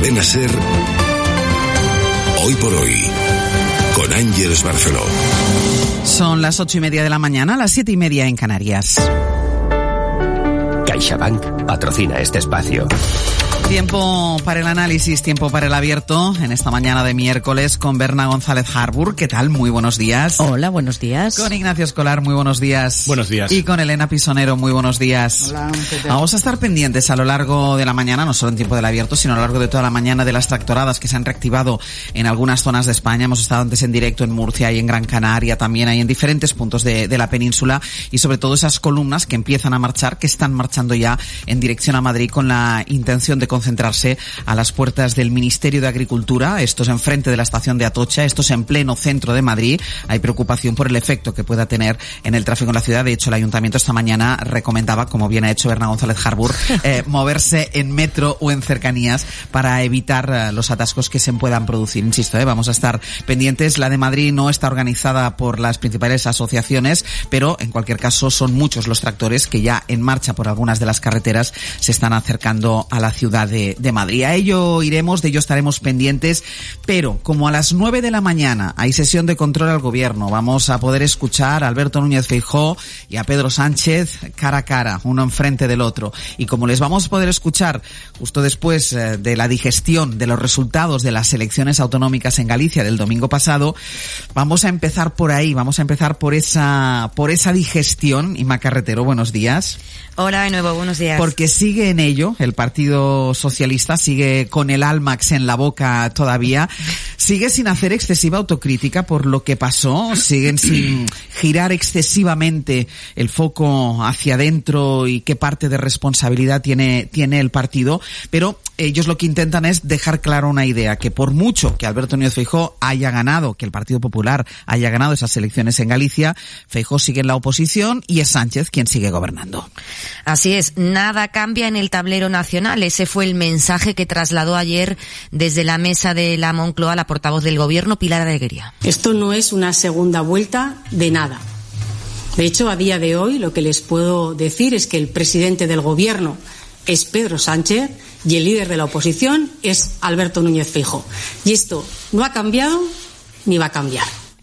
Cadena SER, Hoy por Hoy, con Ángeles Barceló. Son las 8:30 de la mañana, las 7:30 en Canarias. CaixaBank patrocina este espacio. Tiempo para el análisis, tiempo para el abierto en esta mañana de miércoles con Berna González Harbour. ¿Qué tal? Muy buenos días. Hola, buenos días. Con Ignacio Escolar, muy buenos días. Buenos días. Y con Elena Pisonero, muy buenos días. Hola, ¿qué tal? Vamos a estar pendientes a lo largo de la mañana, no solo en tiempo del abierto, sino a lo largo de toda la mañana de las tractoradas que se han reactivado en algunas zonas de España. Hemos estado antes en directo en Murcia y en Gran Canaria, también hay en diferentes puntos de la península, y sobre todo esas columnas que empiezan a marchar, que están marchando ya en dirección a Madrid con la intención de concentrarse a las puertas del Ministerio de Agricultura. Esto es enfrente de la estación de Atocha, esto es en pleno centro de Madrid. Hay preocupación por el efecto que pueda tener en el tráfico en la ciudad. De hecho, el Ayuntamiento esta mañana recomendaba, como bien ha hecho Berna González Harbour, moverse en metro o en cercanías para evitar los atascos que se puedan producir. Insisto, vamos a estar pendientes. La de Madrid no está organizada por las principales asociaciones, pero en cualquier caso son muchos los tractores que ya en marcha por algunas de las carreteras se están acercando a la ciudad de Madrid. A ello iremos, de ello estaremos pendientes, pero como a las 9 de la mañana hay sesión de control al gobierno, vamos a poder escuchar a Alberto Núñez Feijóo y a Pedro Sánchez cara a cara, uno enfrente del otro. Y como les vamos a poder escuchar justo después de la digestión de los resultados de las elecciones autonómicas en Galicia del domingo pasado, vamos a empezar por ahí, vamos a empezar por esa digestión. Inma Carretero, buenos días. Hola de nuevo, buenos días. Porque sigue en ello el Partido Socialista, sigue con el Almax en la boca todavía, sigue sin hacer excesiva autocrítica por lo que pasó, siguen sin girar excesivamente el foco hacia adentro y qué parte de responsabilidad tiene el partido, pero ellos lo que intentan es dejar claro una idea, que por mucho que Alberto Núñez Feijóo haya ganado, que el Partido Popular haya ganado esas elecciones en Galicia, Feijóo sigue en la oposición y es Sánchez quien sigue gobernando. Así es, nada cambia en el tablero nacional. Ese fue el mensaje que trasladó ayer desde la mesa de la Moncloa la portavoz del Gobierno, Pilar Alegría. Esto no es una segunda vuelta de nada. De hecho, a día de hoy lo que les puedo decir es que el presidente del Gobierno es Pedro Sánchez y el líder de la oposición es Alberto Núñez Feijóo. Y esto no ha cambiado ni va a cambiar.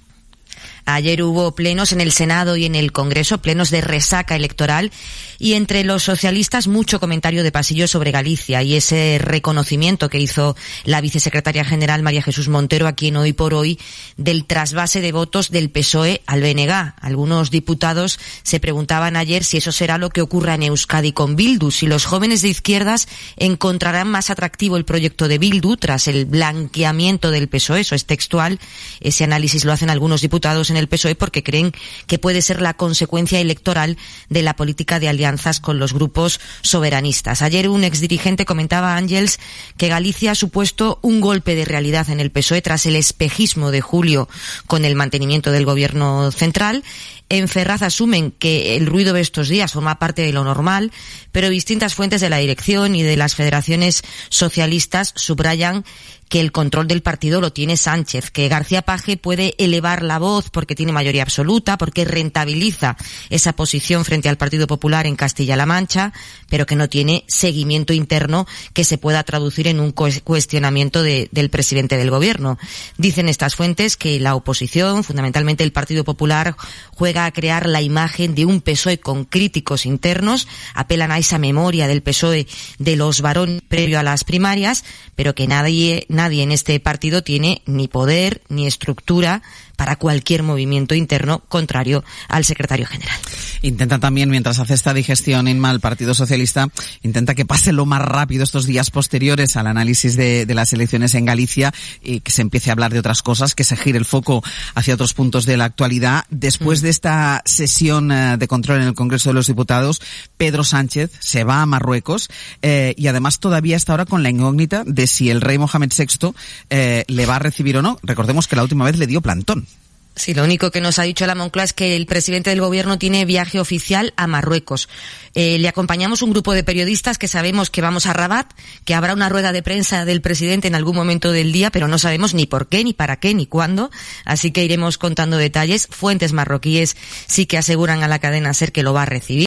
Ayer hubo plenos en el Senado y en el Congreso, plenos de resaca electoral, y entre los socialistas mucho comentario de pasillo sobre Galicia y ese reconocimiento que hizo la vicesecretaria general María Jesús Montero, a quien Hoy por Hoy, del trasvase de votos del PSOE al BNG. Algunos diputados se preguntaban ayer si eso será lo que ocurra en Euskadi con Bildu, si los jóvenes de izquierdas encontrarán más atractivo el proyecto de Bildu tras el blanqueamiento del PSOE. Eso es textual. Ese análisis lo hacen algunos diputados en el PSOE porque creen que puede ser la consecuencia electoral de la política de alianzas con los grupos soberanistas. Ayer un exdirigente comentaba, Ángels, que Galicia ha supuesto un golpe de realidad en el PSOE tras el espejismo de julio con el mantenimiento del gobierno central. En Ferraz asumen que el ruido de estos días forma parte de lo normal, pero distintas fuentes de la dirección y de las federaciones socialistas subrayan que el control del partido lo tiene Sánchez, que García Paje puede elevar la voz porque tiene mayoría absoluta, porque rentabiliza esa posición frente al Partido Popular en Castilla-La Mancha, pero que no tiene seguimiento interno que se pueda traducir en un cuestionamiento del presidente del gobierno. Dicen estas fuentes que la oposición, fundamentalmente el Partido Popular, juega a crear la imagen de un PSOE con críticos internos, apelan a esa memoria del PSOE de los varones previo a las primarias, pero que nadie en este partido tiene ni poder ni estructura para cualquier movimiento interno contrario al secretario general. Intenta también, mientras hace esta digestión, Inma, el Partido Socialista intenta que pase lo más rápido estos días posteriores al análisis de las elecciones en Galicia y que se empiece a hablar de otras cosas, que se gire el foco hacia otros puntos de la actualidad. Después de esta sesión de control en el Congreso de los Diputados, Pedro Sánchez se va a Marruecos y además todavía está ahora con la incógnita de si el rey Mohamed VI le va a recibir o no. Recordemos que la última vez le dio plantón. Sí, lo único que nos ha dicho la Moncloa es que el presidente del gobierno tiene viaje oficial a Marruecos. Le acompañamos un grupo de periodistas que sabemos que vamos a Rabat, que habrá una rueda de prensa del presidente en algún momento del día, pero no sabemos ni por qué, ni para qué, ni cuándo. Así que iremos contando detalles. Fuentes marroquíes sí que aseguran a la cadena SER que lo va a recibir.